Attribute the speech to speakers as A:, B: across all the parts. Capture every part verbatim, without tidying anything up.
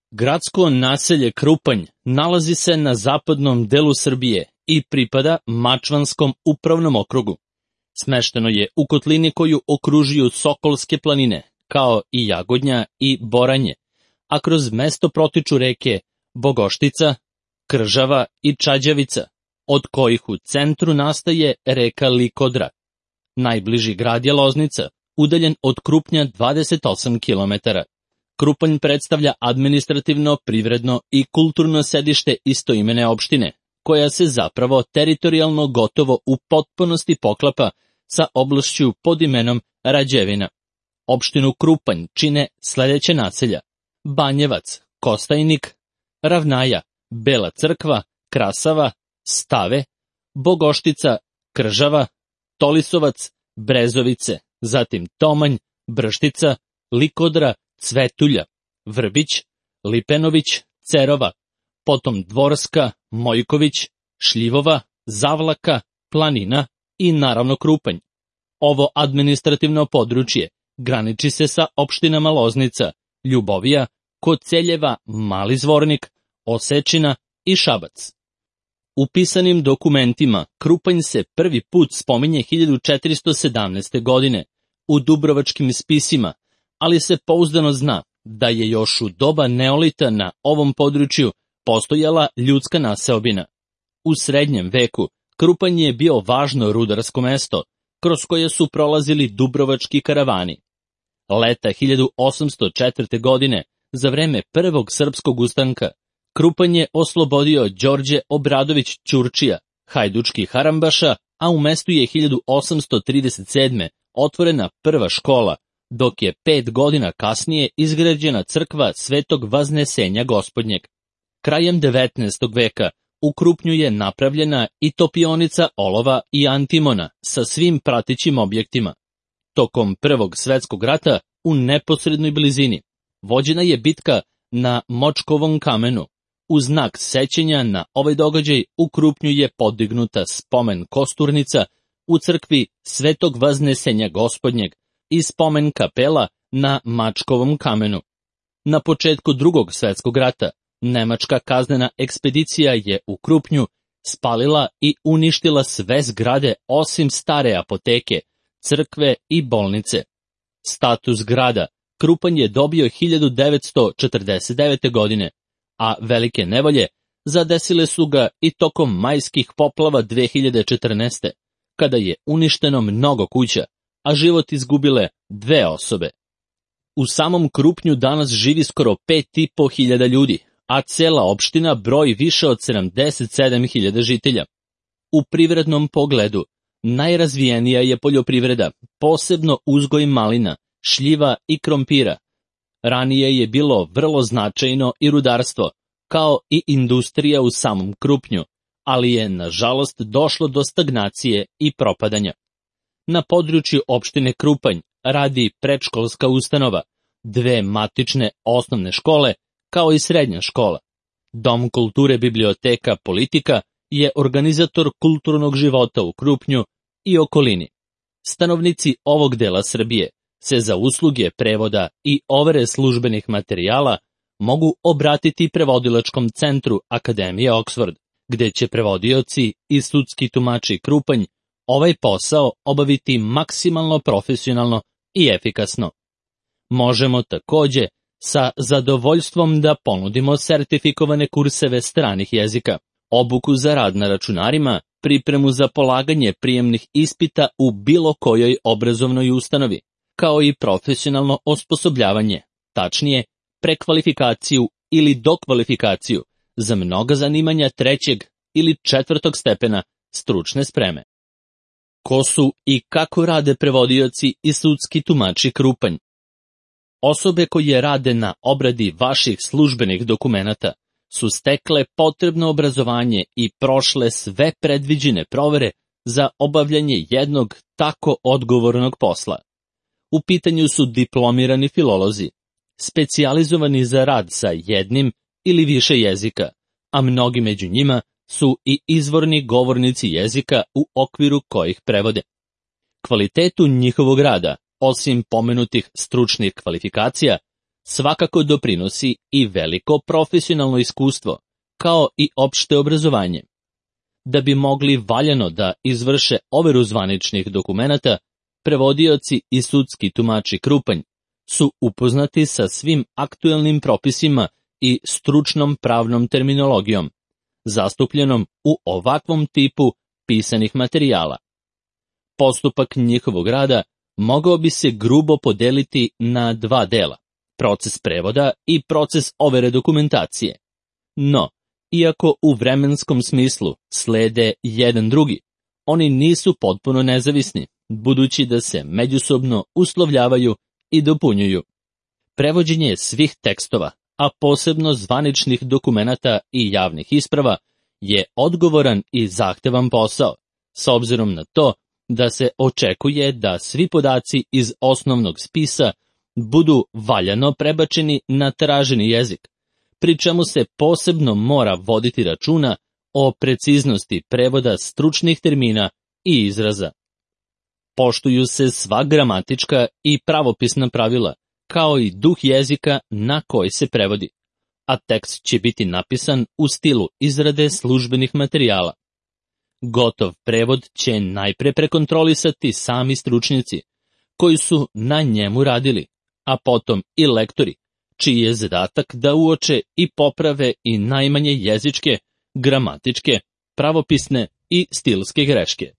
A: Gradsko naselje Krupanj nalazi se na zapadnom delu Srbije i pripada Mačvanskom upravnom okrugu. Smešteno je u kotlini koju okružuju Sokolske planine, kao i Jagodnja i Boranje, a kroz mesto protiču reke Bogoštica, Kržava i Čađavica, od kojih u centru nastaje reka Likodra. Najbliži grad je Loznica, udaljen od Krupnja dvadeset osam kilometara. Krupanj predstavlja administrativno, privredno i kulturno sedište istoimene opštine, koja se zapravo teritorijalno gotovo u potpunosti poklapa sa oblašću pod imenom Rađevina. Opštinu Krupanj čine sledeće naselja: Banjevac, Kostajnik, Ravnaja, Bela Crkva, Krasava, Stave, Bogoštica, Kržava, Tolisovac, Brezovice, zatim Tomanj, Brštica, Likodra, Cvetulja, Vrbić, Lipenović, Cerova, potom Dvorska, Mojković, Šljivova, Zavlaka, Planina i naravno Krupanj. Ovo administrativno područje graniči se sa opštinama Loznica, Ljubovija, Koceljeva, Mali Zvornik, Osečina i Šabac. U pisanim dokumentima Krupanj se prvi put spominje hiljadu četiristo sedamnaeste. godine u Dubrovačkim spisima, ali se pouzdano zna da je još u doba neolita na ovom području postojala ljudska naseobina. U srednjem veku Krupanj je bio važno rudarsko mesto, kroz koje su prolazili dubrovački karavani. Leta hiljadu osamsto četvrte. godine, za vreme prvog srpskog ustanka, Krupanj je oslobodio Đorđe Obradović Ćurčija, hajdučki harambaša, a u mestu je hiljadu osamsto trideset sedme. otvorena prva škola, dok je pet godina kasnije izgrađena crkva Svetog Vaznesenja Gospodnjeg. Krajem devetnaestog. veka u Krupnju je napravljena i topionica olova i antimona sa svim pratećim objektima. Tokom Prvog svetskog rata u neposrednoj blizini vođena je bitka na Močkovom kamenu. U znak sećanja na ovaj događaj u Krupnju je podignuta spomen kosturnica u crkvi Svetog Vaznesenja Gospodnjeg i spomen kapela na Mačkovom kamenu. Na početku Drugog svetskog rata nemačka kaznena ekspedicija je u Krupnju spalila i uništila sve zgrade osim stare apoteke, crkve i bolnice. Status grada Krupanj je dobio hiljadu devetsto četrdeset devete. godine, a velike nevolje zadesile su ga i tokom majskih poplava dve hiljade četrnaeste. kada je uništeno mnogo kuća, a život izgubile dve osobe. U samom Krupnju danas živi skoro pet i po hiljada ljudi, a cela opština broji više od sedamdeset sedam hiljada žitelja. U privrednom pogledu najrazvijenija je poljoprivreda, posebno uzgoj malina, šljiva i krompira. Ranije je bilo vrlo značajno i rudarstvo, kao i industrija u samom Krupnju, ali je, nažalost, došlo do stagnacije i propadanja. Na području opštine Krupanj radi predškolska ustanova, dve matične osnovne škole, kao i srednja škola. Dom kulture Biblioteka Politika je organizator kulturnog života u Krupnju i okolini. Stanovnici ovog dela Srbije se za usluge prevoda i overe službenih materijala mogu obratiti prevodilačkom centru Akademije Oxford, gde će prevodioci i sudski tumači Krupanj ovaj posao obaviti maksimalno profesionalno i efikasno. Možemo takođe sa zadovoljstvom da ponudimo sertifikovane kurseve stranih jezika, obuku za rad na računarima, pripremu za polaganje prijemnih ispita u bilo kojoj obrazovnoj ustanovi, kao i profesionalno osposobljavanje, tačnije prekvalifikaciju ili dokvalifikaciju za mnoga zanimanja trećeg ili četvrtog stepena stručne spreme. Ko su i kako rade prevodioci i sudski tumači Krupanj? Osobe koje rade na obradi vaših službenih dokumenata su stekle potrebno obrazovanje i prošle sve predviđene provere za obavljanje jednog tako odgovornog posla. U pitanju su diplomirani filolozi, specijalizovani za rad sa jednim ili više jezika, a mnogi među njima su i izvorni govornici jezika u okviru kojih prevode. Kvalitetu njihovog rada, osim pomenutih stručnih kvalifikacija, svakako doprinosi i veliko profesionalno iskustvo, kao i opšte obrazovanje. Da bi mogli valjano da izvrše overu zvaničnih dokumenata, prevodioci i sudski tumači Krupanj su upoznati sa svim aktuelnim propisima i stručnom pravnom terminologijom, zastupljenom u ovakvom tipu pisanih materijala. Postupak njihovog rada mogao bi se grubo podeliti na dva dela, proces prevoda i proces overe dokumentacije. No, iako u vremenskom smislu slede jedan drugi, oni nisu potpuno nezavisni, budući da se međusobno uslovljavaju i dopunjuju. Prevođenje svih tekstova, a posebno zvaničnih dokumenata i javnih isprava, je odgovoran i zahtevan posao, s obzirom na to da se očekuje da svi podaci iz osnovnog spisa budu valjano prebačeni na traženi jezik, pri čemu se posebno mora voditi računa o preciznosti prevoda stručnih termina i izraza. Poštuju se sva gramatička i pravopisna pravila, kao i duh jezika na koji se prevodi, a tekst će biti napisan u stilu izrade službenih materijala. Gotov prevod će najpre prekontrolisati sami stručnjaci, koji su na njemu radili, a potom i lektori, čiji je zadatak da uoče i poprave i najmanje jezičke, gramatičke, pravopisne i stilske greške.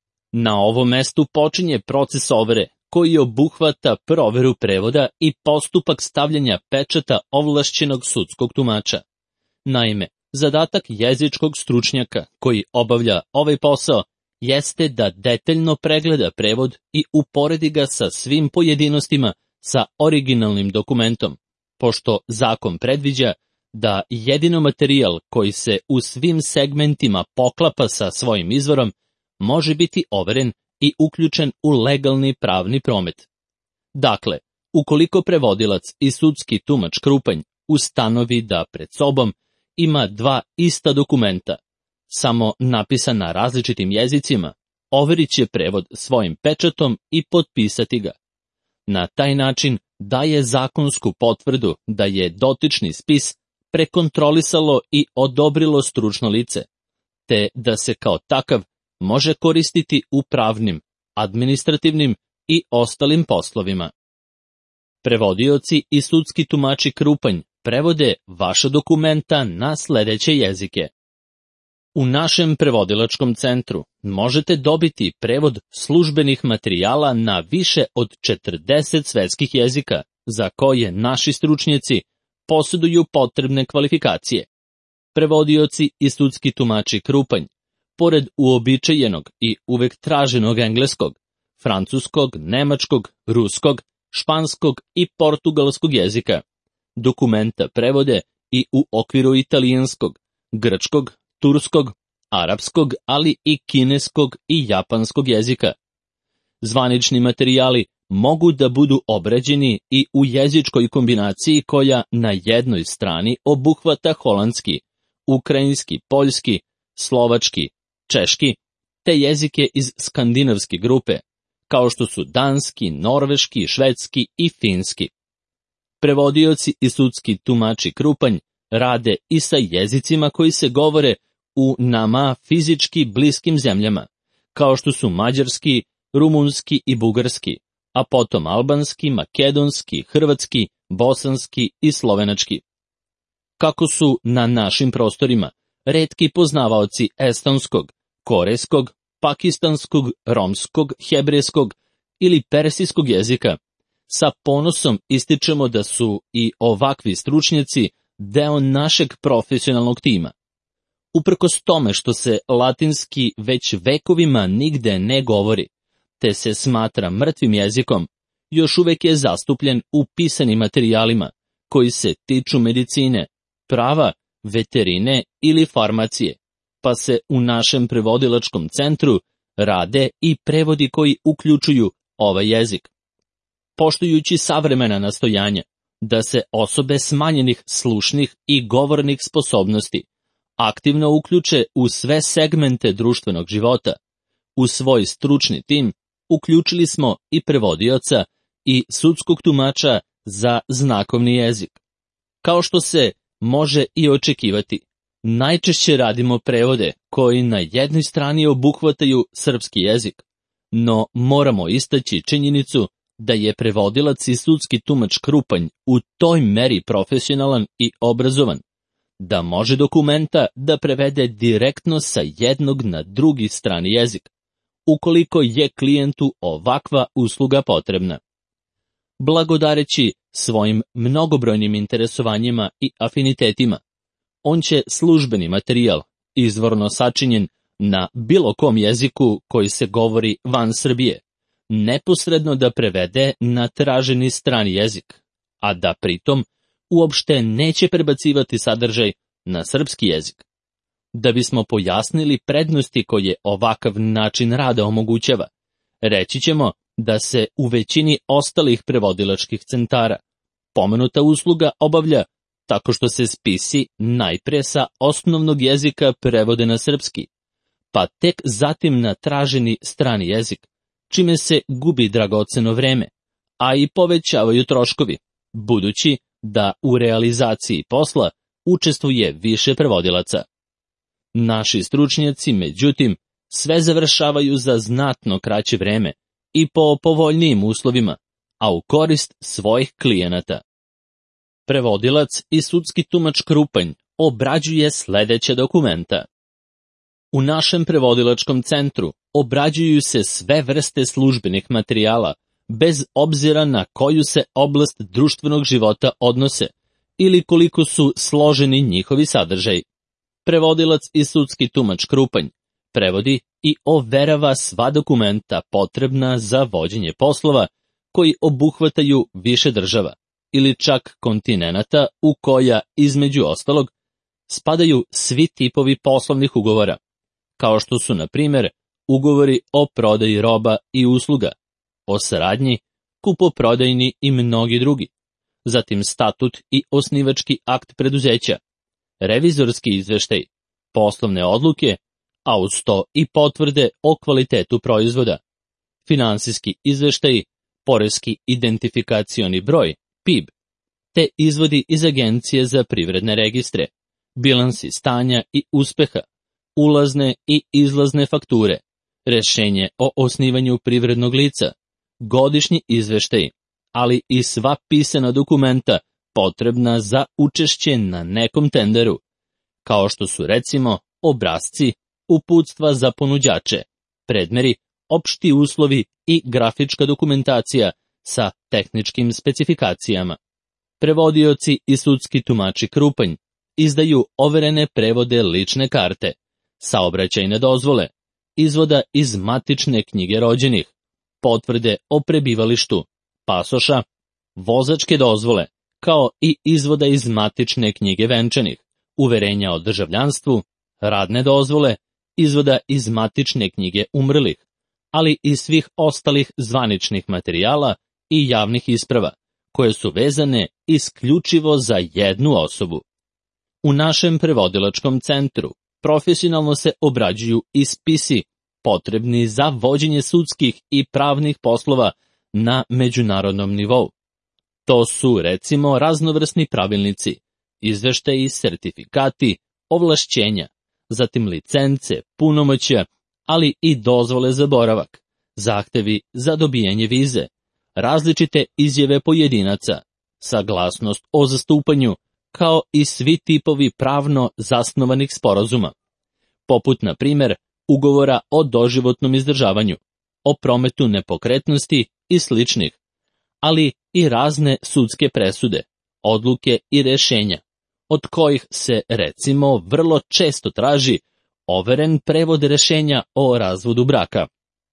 A: Na ovom mestu počinje proces overe, koji obuhvata proveru prevoda i postupak stavljanja pečata ovlašćenog sudskog tumača. Naime, zadatak jezičkog stručnjaka koji obavlja ovaj posao jeste da detaljno pregleda prevod i uporedi ga sa svim pojedinostima sa originalnim dokumentom, pošto zakon predviđa da jedino materijal koji se u svim segmentima poklapa sa svojim izvorom može biti overen i uključen u legalni pravni promet. Dakle, ukoliko prevodilac i sudski tumač Krupanj ustanovi da pred sobom ima dva ista dokumenta, samo napisana različitim jezicima, overit će prevod svojim pečatom i potpisati ga. Na taj način daje zakonsku potvrdu da je dotični spis prekontrolisalo i odobrilo stručno lice, te da se kao takav može koristiti u pravnim, administrativnim i ostalim poslovima. Prevodioci i sudski tumači Krupanj prevode vaša dokumenta na sledeće jezike. U našem prevodilačkom centru možete dobiti prevod službenih materijala na više od četrdeset svetskih jezika, za koje naši stručnjaci posjeduju potrebne kvalifikacije. Prevodioci i sudski tumači Krupanj, pored uobičajenog i uvek traženog engleskog, francuskog, nemačkog, ruskog, španskog i portugalskog jezika, dokumenta prevode i u okviru italijanskog, grčkog, turskog, arapskog, ali i kineskog i japanskog jezika. Zvanični materijali mogu da budu obrađeni i u jezičkoj kombinaciji koja na jednoj strani obuhvata holandski, ukrajinski, poljski, slovački, češki, te jezike iz skandinavske grupe, kao što su danski, norveški, švedski i finski. Prevodioci i sudski tumači Krupanj rade i sa jezicima koji se govore u nama fizički bliskim zemljama, kao što su mađarski, rumunski i bugarski, a potom albanski, makedonski, hrvatski, bosanski i slovenački. Kako su na našim prostorima retki poznavaoci estonskog, korejskog, pakistanskog, romskog, hebrejskog ili persijskog jezika, sa ponosom ističemo da su i ovakvi stručnjaci deo našeg profesionalnog tima. Uprkos tome što se latinski već vekovima nigde ne govori, te se smatra mrtvim jezikom, još uvek je zastupljen u pisanim materijalima koji se tiču medicine, prava, veterine ili farmacije, pa se u našem prevodilačkom centru rade i prevodi koji uključuju ovaj jezik. Poštujući savremena nastojanja da se osobe smanjenih slušnih i govornih sposobnosti aktivno uključe u sve segmente društvenog života, u svoj stručni tim uključili smo i prevodioca i sudskog tumača za znakovni jezik. Kao što se može i očekivati, najčešće radimo prevode koji na jednoj strani obuhvataju srpski jezik, no moramo istaći činjenicu da je prevodilac i sudski tumač Krupanj u toj meri profesionalan i obrazovan, da može dokumenta da prevede direktno sa jednog na drugi strani jezik, ukoliko je klijentu ovakva usluga potrebna. Blagodareći svojim mnogobrojnim interesovanjima i afinitetima, on će službeni materijal, izvorno sačinjen na bilo kom jeziku koji se govori van Srbije, neposredno da prevede na traženi strani jezik, a da pritom uopšte neće prebacivati sadržaj na srpski jezik. Da bismo pojasnili prednosti koje ovakav način rada omogućava, reći ćemo da se u većini ostalih prevodilačkih centara pomenuta usluga obavlja tako što se spisi najpre sa osnovnog jezika prevode na srpski, pa tek zatim na traženi strani jezik, čime se gubi dragoceno vreme, a i povećavaju troškovi, budući da u realizaciji posla učestvuje više prevodilaca. Naši stručnjaci, međutim, sve završavaju za znatno kraće vreme i po povoljnijim uslovima, a u korist svojih klijenata. Prevodilac i sudski tumač Krupanj obrađuje sledeća dokumenta. U našem prevodilačkom centru obrađuju se sve vrste službenih materijala, bez obzira na koju se oblast društvenog života odnose ili koliko su složeni njihovi sadržaji. Prevodilac i sudski tumač Krupanj prevodi i overava sva dokumenta potrebna za vođenje poslova koji obuhvataju više država ili čak kontinenata u koja, između ostalog, spadaju svi tipovi poslovnih ugovora, kao što su, na primjer, ugovori o prodaji roba i usluga, o saradnji, kupoprodajni i mnogi drugi, zatim statut i osnivački akt preduzeća, revizorski izveštaj, poslovne odluke, a uz to i potvrde o kvalitetu proizvoda, finansijski izveštaj, poreski identifikacioni broj, P I B, te izvodi iz Agencije za privredne registre, bilansi stanja i uspeha, ulazne i izlazne fakture, rešenje o osnivanju privrednog lica, godišnji izveštaj, ali i sva pisana dokumenta potrebna za učešće na nekom tenderu, kao što su recimo obrasci, uputstva za ponuđače, predmeri, opšti uslovi i grafička dokumentacija sa tehničkim specifikacijama. Prevodioci i sudski tumači Krupanj izdaju overene prevode lične karte, saobraćajne dozvole, izvoda iz matične knjige rođenih, potvrde o prebivalištu, pasoša, vozačke dozvole, kao i izvoda iz matične knjige venčanih, uverenja o državljanstvu, radne dozvole, izvoda iz matične knjige umrlih, ali i svih ostalih zvaničnih materijala i javnih isprava, koje su vezane isključivo za jednu osobu. U našem prevodilačkom centru profesionalno se obrađuju i spisi potrebni za vođenje sudskih i pravnih poslova na međunarodnom nivou. To su, recimo, raznovrsni pravilnici, izveštaji, sertifikati, ovlašćenja, zatim licence, punomoćja, ali i dozvole za boravak, zahtevi za dobijanje vize, različite izjave pojedinaca, saglasnost o zastupanju, kao i svi tipovi pravno zasnovanih sporazuma, poput, na primjer, ugovora o doživotnom izdržavanju, o prometu nepokretnosti i sličnih, ali i razne sudske presude, odluke i rešenja, od kojih se, recimo, vrlo često traži overen prevod rešenja o razvodu braka.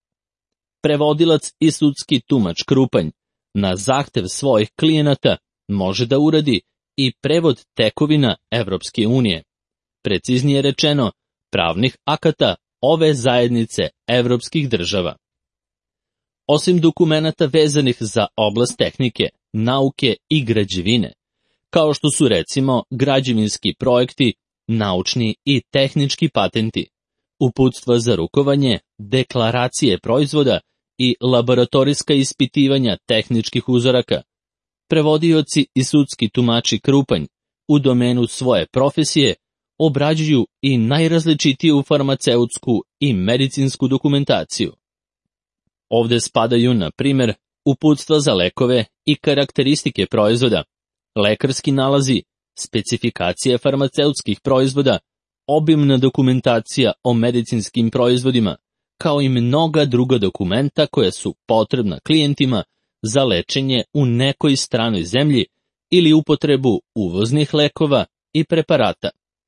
A: Prevodilac i sudski tumač Krupanj na zahtev svojih klijenata može da uradi i prevod tekovina Evropske unije, preciznije rečeno, pravnih akata ove zajednice evropskih država. Osim dokumenata vezanih za oblast tehnike, nauke i građevine, kao što su recimo građevinski projekti, naučni i tehnički patenti, uputstva za rukovanje, deklaracije proizvoda i laboratorijska ispitivanja tehničkih uzoraka, Prevodioci i sudski tumači Krupanj u domenu svoje profesije obrađuju i najrazličitiju farmaceutsku i medicinsku dokumentaciju. Ovde spadaju, na primjer, uputstva za lekove i karakteristike proizvoda, lekarski nalazi, specifikacije farmaceutskih proizvoda, obimna dokumentacija o medicinskim proizvodima, kao i mnoga druga dokumenta koja su potrebna klijentima za lečenje u nekoj stranoj zemlji ili upotrebu uvoznih lekova i preparata.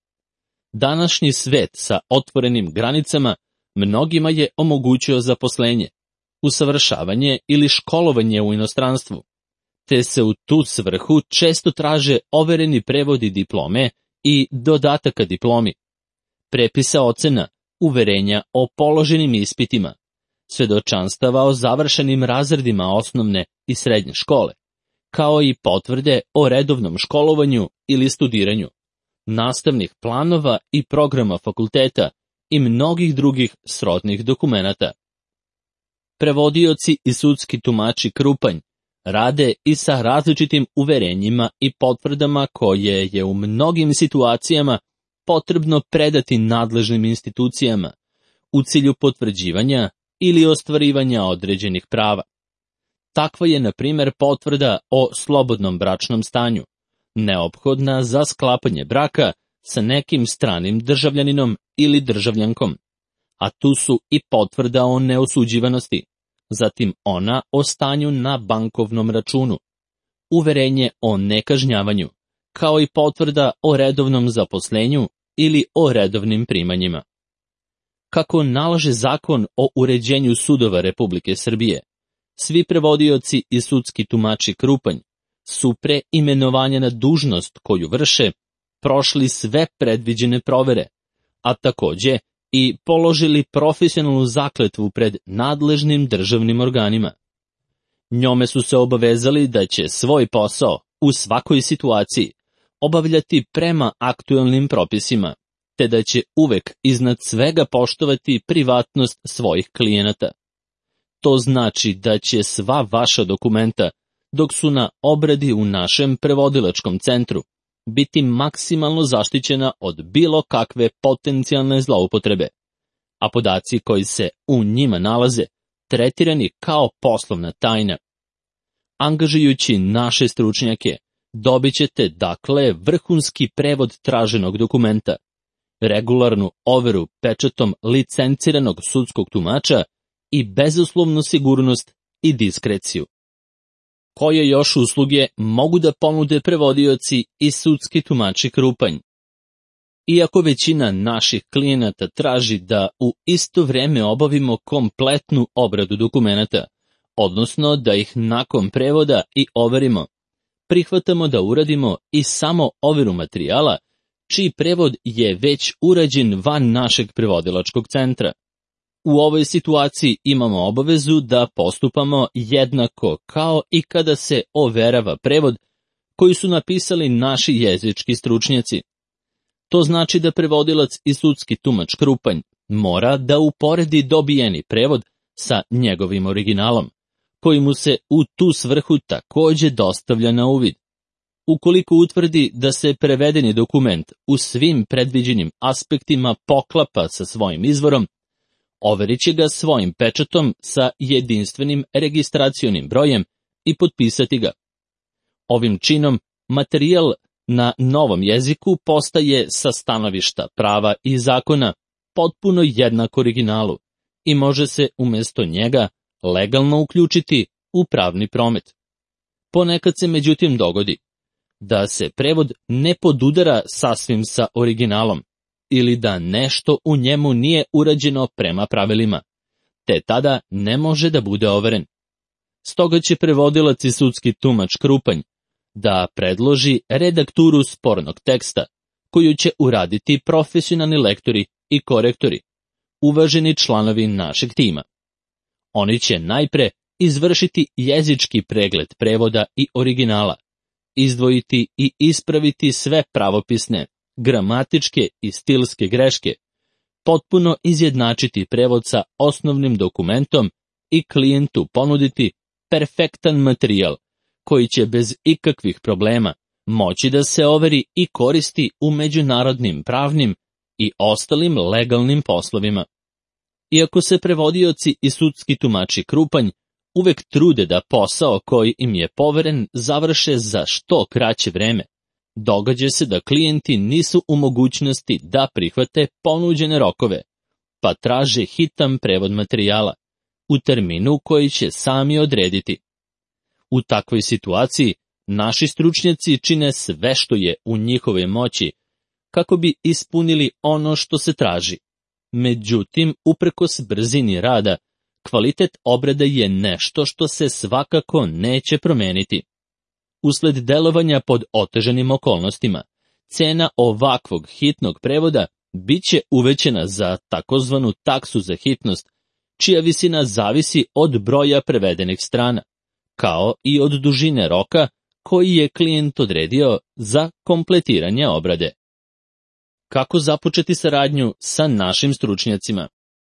A: Današnji svet sa otvorenim granicama mnogima je omogućio zaposlenje, usavršavanje ili školovanje u inostranstvu, te se u tu svrhu često traže overeni prevodi diplome i dodataka diplomi, prepisa ocena, uverenja o položenim ispitima, svedočanstava o završenim razredima osnovne i srednje škole, kao i potvrde o redovnom školovanju ili studiranju, nastavnih planova i programa fakulteta i mnogih drugih srodnih dokumenata. Prevodioci i sudski tumači Krupanj rade i sa različitim uverenjima i potvrdama koje je u mnogim situacijama potrebno predati nadležnim institucijama u cilju potvrđivanja ili ostvarivanja određenih prava. Takva je, na primjer, potvrda o slobodnom bračnom stanju, neophodna za sklapanje braka sa nekim stranim državljaninom ili državljankom, a tu su i potvrda o neosuđivanosti, zatim ona o stanju na bankovnom računu, uverenje o nekažnjavanju, kao i potvrda o redovnom zaposlenju ili o redovnim primanjima. Kako nalaže Zakon o uređenju sudova Republike Srbije, svi prevodioci i sudski tumači Krupanj su pre imenovanja na dužnost koju vrše prošli sve predviđene provere, a takođe i položili profesionalnu zakletvu pred nadležnim državnim organima. Njome su se obavezali da će svoj posao u svakoj situaciji obavljati prema aktuelnim propisima, te da će uvek iznad svega poštovati privatnost svojih klijenata. To znači da će sva vaša dokumenta, dok su na obradi u našem prevodilačkom centru, biti maksimalno zaštićena od bilo kakve potencijalne zloupotrebe, a podaci koji se u njima nalaze tretirani kao poslovna tajna. Angažujući naše stručnjake, dobit ćete dakle vrhunski prevod traženog dokumenta, regularnu overu pečatom licenciranog sudskog tumača i bezuslovnu sigurnost i diskreciju. Koje još usluge mogu da ponude prevodioci i sudski tumači Krupanj? Iako većina naših klijenata traži da u isto vreme obavimo kompletnu obradu dokumenata, odnosno da ih nakon prevoda i overimo, prihvatamo da uradimo i samo overu materijala, čiji prevod je već urađen van našeg prevodilačkog centra. U ovoj situaciji imamo obavezu da postupamo jednako kao i kada se overava prevod koji su napisali naši jezički stručnjaci. To znači da prevodilac i sudski tumač Krupanj mora da uporedi dobijeni prevod sa njegovim originalom, koji mu se u tu svrhu takođe dostavlja na uvid. Ukoliko utvrdi da se prevedeni dokument u svim predviđenim aspektima poklapa sa svojim izvorom, overit će ga svojim pečatom sa jedinstvenim registracionim brojem i potpisati ga. Ovim činom materijal na novom jeziku postaje sa stanovišta prava i zakona potpuno jednak originalu i može se umjesto njega legalno uključiti u pravni promet. Ponekad se međutim dogodi da se prevod ne podudara sasvim sa originalom ili da nešto u njemu nije urađeno prema pravilima, te tada ne može da bude overen. Stoga će prevodilac i sudski tumač Krupanj da predloži redakturu spornog teksta, koju će uraditi profesionalni lektori i korektori, uvaženi članovi našeg tima. Oni će najpre izvršiti jezički pregled prevoda i originala, izdvojiti i ispraviti sve pravopisne, gramatičke i stilske greške, potpuno izjednačiti prevod sa osnovnim dokumentom i klijentu ponuditi perfektan materijal koji će bez ikakvih problema moći da se overi i koristi u međunarodnim pravnim i ostalim legalnim poslovima. Iako se prevodioci i sudski tumači Krupanj uvek trude da posao koji im je poveren završe za što kraće vreme, događa se da klijenti nisu u mogućnosti da prihvate ponuđene rokove, pa traže hitan prevod materijala u terminu koji će sami odrediti. U takvoj situaciji naši stručnjaci čine sve što je u njihovoj moći kako bi ispunili ono što se traži. Međutim, uprkos brzini rada, kvalitet obrade je nešto što se svakako neće promeniti. Usled delovanja pod otežanim okolnostima, cena ovakvog hitnog prevoda bit će uvećana za takozvanu taksu za hitnost, čija visina zavisi od broja prevedenih strana, kao i od dužine roka koji je klijent odredio za kompletiranje obrade. Kako započeti saradnju sa našim stručnjacima?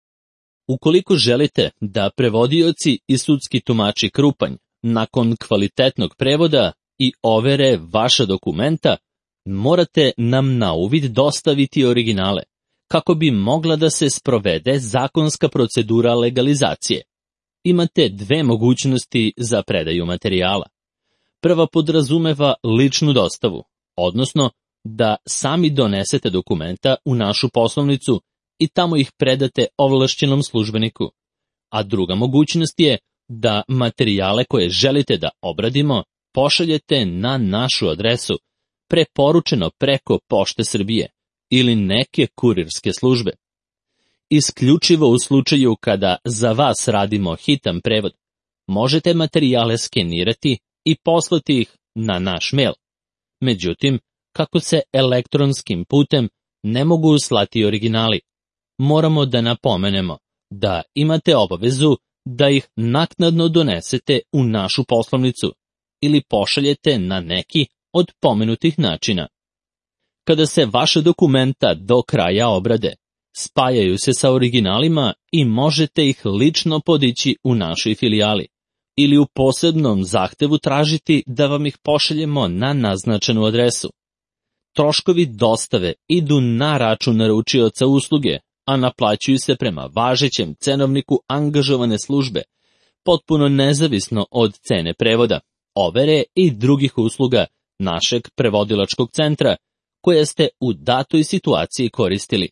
A: Ukoliko želite da prevodioci i sudski tumači Krupanj nakon kvalitetnog prevoda i overe vaša dokumenta, morate nam na uvid dostaviti originale, kako bi mogla da se sprovede zakonska procedura legalizacije. Imate dve mogućnosti za predaju materijala. Prva podrazumeva ličnu dostavu, odnosno da sami donesete dokumenta u našu poslovnicu i tamo ih predate ovlašćenom službeniku. A druga mogućnost je da materijale koje želite da obradimo pošaljete na našu adresu, preporučeno preko Pošte Srbije ili neke kurirske službe. Isključivo u slučaju kada za vas radimo hitan prevod, možete materijale skenirati i poslati ih na naš mail. Međutim, kako se elektronskim putem ne mogu slati originali, moramo da napomenemo da imate obavezu da ih naknadno donesete u našu poslovnicu ili pošaljete na neki od pomenutih načina. Kada se vaše dokumenta do kraja obrade, spajaju se sa originalima i možete ih lično podići u našoj filijali ili u posebnom zahtevu tražiti da vam ih pošaljemo na naznačenu adresu. Troškovi dostave idu na račun naručioca usluge, a naplaćuju se prema važećem cenovniku angažovane službe, potpuno nezavisno od cene prevoda, overe i drugih usluga našeg prevodilačkog centra, koje ste u datoj situaciji koristili.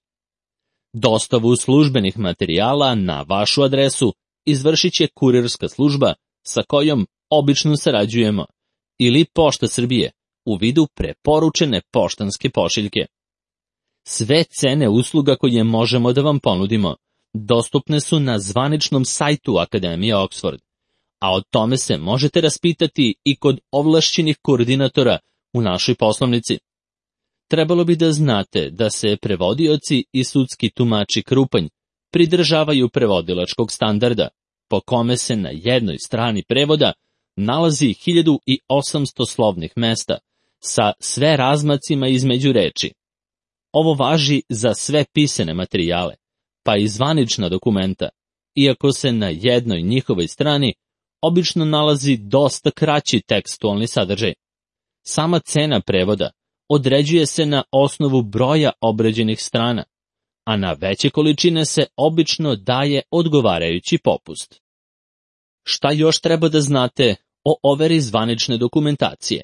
A: Dostavu službenih materijala na vašu adresu izvršit će kurirska služba sa kojom obično sarađujemo, ili Pošta Srbije u vidu preporučene poštanske pošiljke. Sve cene usluga koje možemo da vam ponudimo dostupne su na zvaničnom sajtu Akademije Oxford, a o tome se možete raspitati i kod ovlašćenih koordinatora u našoj poslovnici. Trebalo bi da znate da se prevodioci i sudski tumači Krupanj pridržavaju prevodilačkog standarda, po kome se na jednoj strani prevoda nalazi hiljadu osamsto slovnih mesta sa sve razmacima između reči. Ovo važi za sve pisane materijale, pa i zvanična dokumenta, iako se na jednoj njihovoj strani obično nalazi dosta kraći tekstualni sadržaj. Sama cena prevoda određuje se na osnovu broja obrađenih strana, a na veće količine se obično daje odgovarajući popust. Šta još treba da znate o overi zvanične dokumentacije?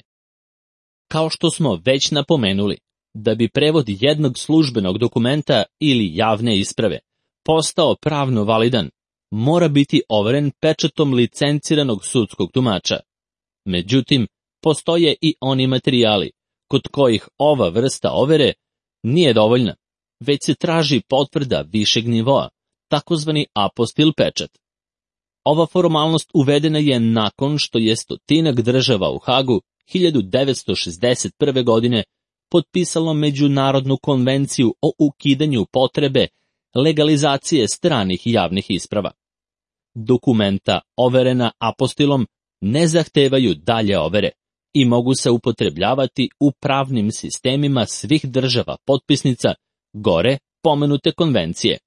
A: Kao što smo već napomenuli, da bi prevod jednog službenog dokumenta ili javne isprave postao pravno validan, mora biti overen pečatom licenciranog sudskog tumača. Međutim, postoje i oni materijali kod kojih ova vrsta overe nije dovoljna, već se traži potvrda višeg nivoa, takozvani apostil pečat. Ova formalnost uvedena je nakon što je stotinak država u Hagu hiljadu devetsto šezdeset prve. godine potpisalo Međunarodnu konvenciju o ukidanju potrebe legalizacije stranih javnih isprava. Dokumenta overena apostilom ne zahtevaju dalje overe i mogu se upotrebljavati u pravnim sistemima svih država potpisnica gore pomenute konvencije.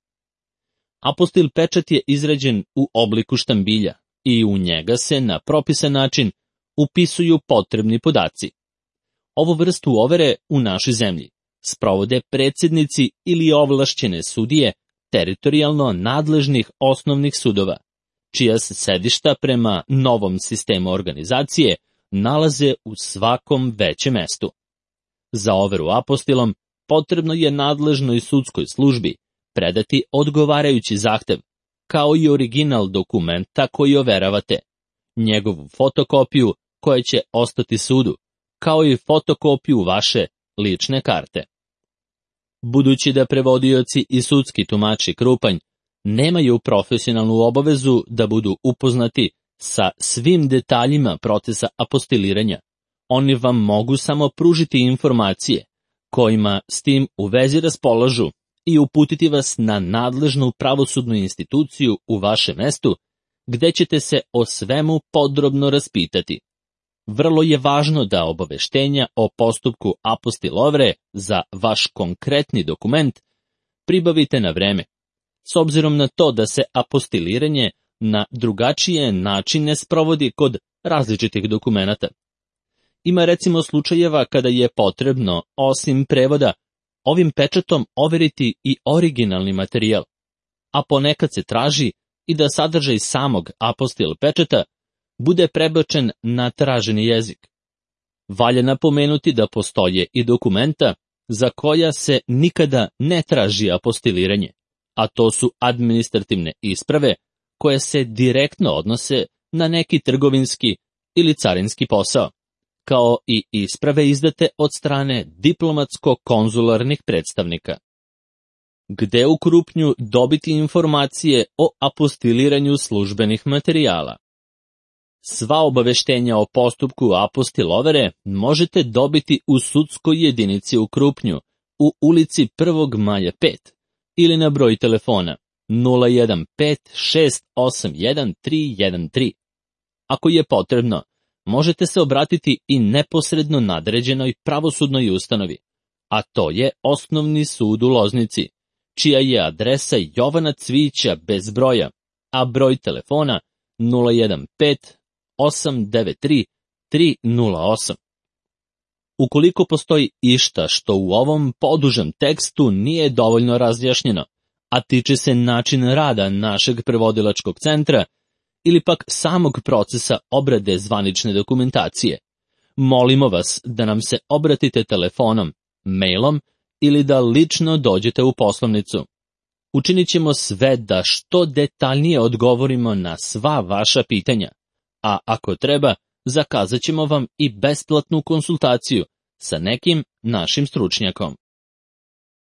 A: Apostil pečat je izrađen u obliku štambilja i u njega se na propisan način upisuju potrebni podaci. Ovu vrstu overe u našoj zemlji sprovode predsjednici ili ovlašćene sudije teritorijalno nadležnih osnovnih sudova, čija se sedišta prema novom sistemu organizacije nalaze u svakom većem mestu. Za overu apostilom potrebno je nadležnoj sudskoj službi predati odgovarajući zahtev, kao i original dokumenta koji overavate, njegovu fotokopiju koja će ostati sudu, kao i fotokopiju vaše lične karte. Budući da prevodioci i sudski tumači Krupanj nemaju profesionalnu obavezu da budu upoznati sa svim detaljima procesa apostiliranja, oni vam mogu samo pružiti informacije kojima s tim u vezi raspolažu i uputiti vas na nadležnu pravosudnu instituciju u vašem mestu, gde ćete se o svemu podrobno raspitati. Vrlo je važno da obaveštenja o postupku apostilovre za vaš konkretni dokument pribavite na vreme, s obzirom na to da se apostiliranje na drugačije načine sprovodi kod različitih dokumenata. Ima recimo slučajeva kada je potrebno, osim prevoda, ovim pečatom overiti i originalni materijal, a ponekad se traži i da sadržaj samog apostil pečata bude prebačen na traženi jezik. Valja napomenuti da postoje i dokumenta za koja se nikada ne traži apostiliranje, a to su administrativne isprave koje se direktno odnose na neki trgovinski ili carinski posao, kao i isprave izdate od strane diplomatsko-konzularnih predstavnika. Gde u Krupnju dobiti informacije o apostiliranju službenih materijala? Sva obaveštenja o postupku apostilovere možete dobiti u sudskoj jedinici u Krupnju, u ulici prvog maja pet, ili na broj telefona nula jedan pet šest osam jedan tri jedan tri. Ako je potrebno, možete se obratiti i neposredno nadređenoj pravosudnoj ustanovi, a to je Osnovni sud u Loznici, čija je adresa Jovana Cvijića bez broja, a broj telefona nula jedan pet osam devet tri tri nula osam. Ukoliko postoji išta što u ovom podužem tekstu nije dovoljno razjašnjeno, a tiče se načina rada našeg prevodilačkog centra ili pak samog procesa obrade zvanične dokumentacije, molimo vas da nam se obratite telefonom, mailom ili da lično dođete u poslovnicu. Učinit ćemo sve da što detaljnije odgovorimo na sva vaša pitanja, a ako treba, zakazat ćemo vam i besplatnu konsultaciju sa nekim našim stručnjakom.